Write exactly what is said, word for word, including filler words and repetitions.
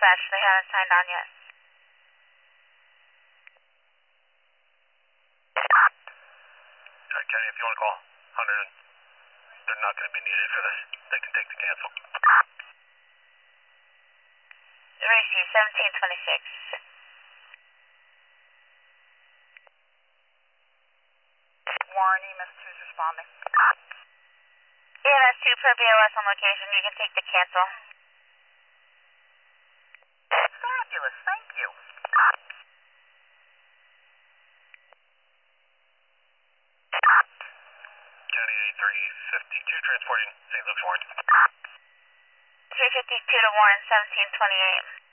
dispatch. They haven't signed on yet. Alright, Kenny, if you want to call one hundred, they're not going to be needed for this. They can take the cancel. Receive seventeen twenty-six. Warren, E M S two is responding. E M S two per B O S on location. You can take the cancel. Fabulous, thank you. Kenny, three fifty-two, transporting Saint Luke's Warren. three fifty-two to Warren, seventeen twenty-eight.